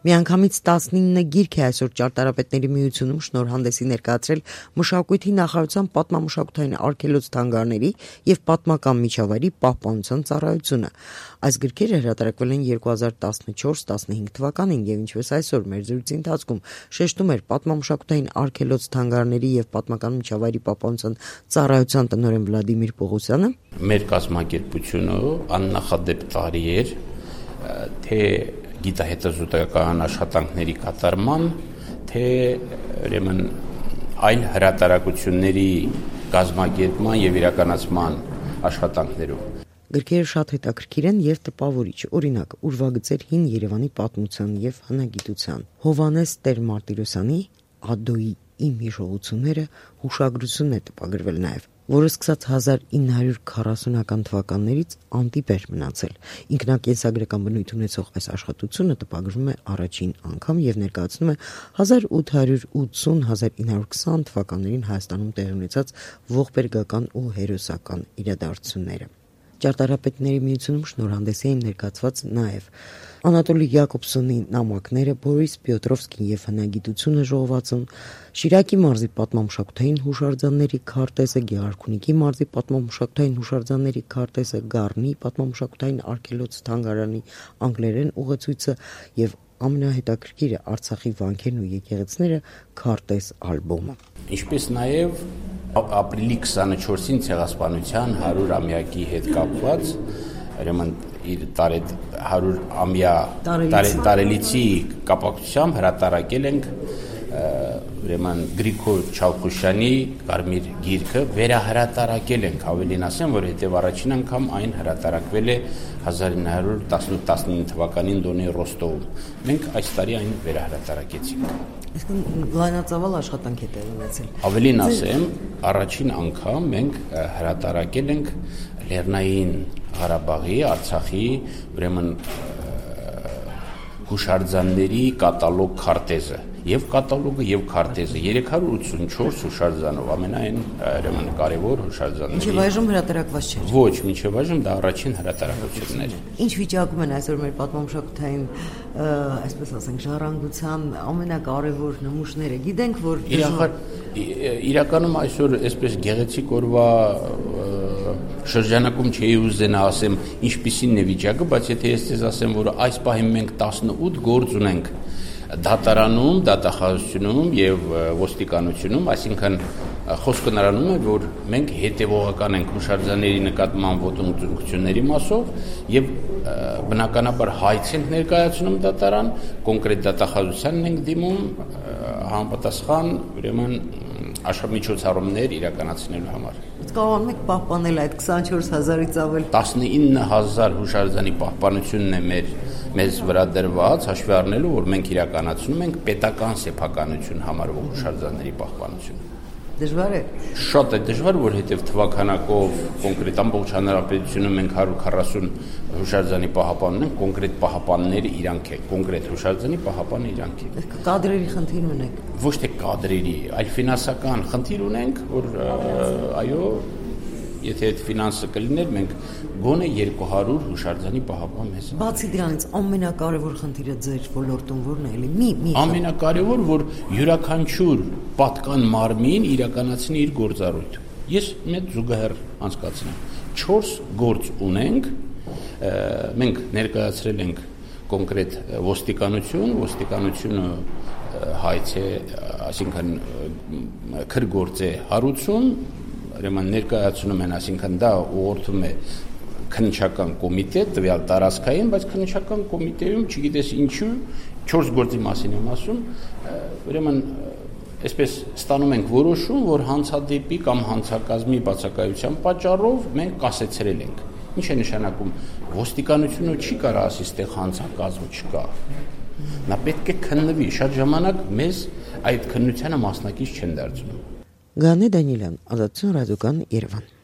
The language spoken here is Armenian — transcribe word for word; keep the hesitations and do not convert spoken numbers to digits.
Միանգամից տասնինը գիրք է այսօր Ճարտարապետների միությունում շնորհանդեսի ներկայացրել Մշակույթի նախարարության պատմամշակութային արգելոց թանգարանների և պատմական միջավայրի պահպանության ծառայությունը։ Այս գրքերը հրատարակվել են երկու հազար տասնչորս տասնհինգ թվականին և ինչպես այսօր մեր զրույցի ընթացքում շեշտում էր պատմամշակութային արգելոց թանգարանների և պատմական միջավայրի պահպանության ծառայության տնօրեն Վլադիմիր Պողոսյանը, մեր կազմակերպությունը աննախադեպ տարի էր, թե գիտահետազոտական աշխատանքների կատարման, թե ուրեմն այլ հրատարակությունների կազմակերպման և իրականացման աշխատանքներով։ Գրքերը շատ հետաքրքիր են և տպավորիչ, օրինակ, ուրվագծեր հին Երևանի պատմության և հնագիտության, Հովհաննես Տեր-Մարտիրոսյանի «Ադոյի իմ հիշողությունները» հուշագրությունն է տպագրվել նաև, որը սկսած հազար ինը հարյուր քառասունական թվականներից անտիպ էր մնացել։ Ինքնակենսագրական բնույթ ունեցող այս աշխատությունը տպագրվում է առաջին անգամ և ներկայացնում է հազար ութ հարյուր ութսուն - հազար ինը հարյուր քսան թվականներին Հայաստանում տեղի ունեցած ողբերգական ու հերոսական իրադարձությունները։ Ճարտարապետների միությունում շնորհանդեսի էին ներկայացված նաև Անատոլի Յակոբսոնի «Նամակները», Բորիս Պյոտրովսկին և հնագիտությունը ժողովածուն, Շիրակի մարզի պատմամշակութային հուշարձանների քարտեզը, Գեղարքունիքի մարզի պատմամշակութային հուշարձանների քարտեզը, Գառնի պատմամշակութային արգելոց թանգարանի անգլերեն ուղեցույցը և ամենահետաքրքիրը Արցախի վանքերն ու եկեղեցիները քարտեզ ալբոմը։ Ինչպես նաև ապրիլի քսանչորսին Ցեղասպանության հարյուրամյակի հետ կապված ուրեմն իր հարյուրամյա տարելիցի կապակցությամբ հրատարակել ենք ուրեմն Գրիգոր Չավխուշյանի Կարմիր գիրքը վերահրատարակել ենք, ավելին ասեմ, որ հետև առաջին անգամ այն հրատարակվել է հազար ինը հարյուր տասնութ տասնինը թվականին Դոնի Ռոստովում։ Մենք այս տարի այն վերահրատարակեցինք։ Այսինքն լայնածավալ աշխատանք է տեղի ունեցել։ Ավելին ասեմ, առաջին անգամ մենք հրատարակել ենք Լեռնային Ղարաբաղի, Արցախի ուրեմն հուշարձանների կատալոգ քարտեզը, եւ կատալոգը եւ քարտեզը երեք հարյուր ութսունչորս հուշարձանով, ամենայն ուրեմն կարևոր հուշարձանների։ Մինչև այժմ հրատարակված չէ։ Ոչ, մինչև այժմ դա առաջին հրատարակությունն էր։ Ինչ վիճակում են այսօր մեր պատմամշակութային, այսպես ասենք, ժառանգության ամենակարևոր նմուշները։ Գիտենք, որ իրականում այսօր այսպես գեղեցիկ օրվա շրջանակում չէի ուզենա ասեմ ինչպիսին է վիճակը, բայց եթե ես ձեզ ասեմ, որ այս պահին մենք տասնութ գործ ունենք դատարանում, դատախազությունում եւ ոստիկանությունում, այսինքն խոսքը նրանում է, որ մենք հետևողական ենք հուշարձանների նկատմամբ ոտնձգությունների մասով եւ բնականաբար հայց ենք ներկայացնում դատարան, կոնկրետ դատախազությանն ենք դիմում համապատասխան ուրեմն աշխատամիջոցառումներ իրականացնելու համար։ Կարողանում եք պահպանել այդ քսանչորս հազարից ավել տասնինը հազար հուշարձանի պահպանությունն է մեր մեզ վրա դրված, հաշվի առնելու, որ մենք իրականացնում ենք պետական սեփականություն համարվող հուշարձանների պահպանությունը։ Դժվար է։ Շատ է դժվար, որովհետև թվականակով կոնկրետ ամբողջ հանրապետությունում մենք հարյուր քառասուն հուշարձանի պահապան ունենք, կոնկրետ պահապանները իրանք են, կոնկրետ հուշարձանի պահապանը իրանք են։ Կադրերի խնդիր ունենք։ Ոչ թե կադրերի, այլ ֆինանսական խնդիր ունենք, որ այո, եթե այդ ֆինանսը կլիներ, մենք գոնե երկու հարյուր հուշարձանի պահապան մեզ։ Բացի դրանից ամենակարևոր խնդիրը ձեր ոլորտում որն է, էլի մի մի ամենակարևոր, որ յուրաքանչյուր պատկան մարմին իրականացնի իր գործառույթը։ Ես մեծ զուգահեռ անցկացնեմ։ չորս գործ ունենք, մենք ներկայացրել ենք կոնկրետ ոստիկանություն, ոստիկանությունը հայց է, այսինքն քրգործ է հարուցում, ուրեմն ներկայացնում են, այսինքն դա ուղղորդում է քննչական կոմիտե, տվյալ տարածքային, բայց քննչական կոմիտեում, չգիտես ինչու, չորս գործի մասին եմ ասում, ուրեմն այսպես ստանում ենք որոշում, որ հանցադեպի կամ հանցակազմի բացակայության պատճառով մենք կասեցրել ենք։ Ինչ է նշանակում, ոստիկանությունը չի կարող ասի, ստեղ հանցակազմ չկա։ Նա պետք է քննվի, շատ ժամանակ մեզ այդ քննությանը մասնակից չեն դարձնում։ Գանե Դանիելյան, Ազատություն ռադիոկան, Երևան։